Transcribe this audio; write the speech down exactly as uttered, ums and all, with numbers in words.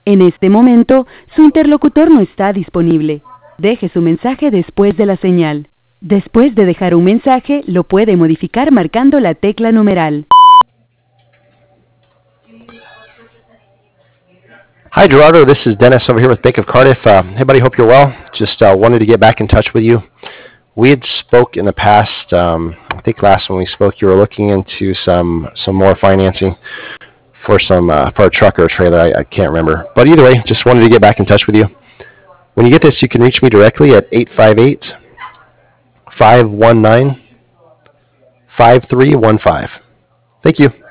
En este momento, su interlocutor no está disponible. Deje su mensaje después de la señal. Después de dejar un mensaje, lo puede modificar marcando la tecla numeral. Hi, Gerardo. This is Dennis over here with Bank of Cardiff. Uh, hey, buddy. Hope you're well. Just uh, wanted to get back in touch with you. We had spoke in the past. Um, I think last when we spoke, you were looking into some some more financing for some uh, for a truck or a trailer. I, I can't remember. But either way, just wanted to get back in touch with you. When you get this, you can reach me directly at eight five eight, five one nine, five three one five. Thank you.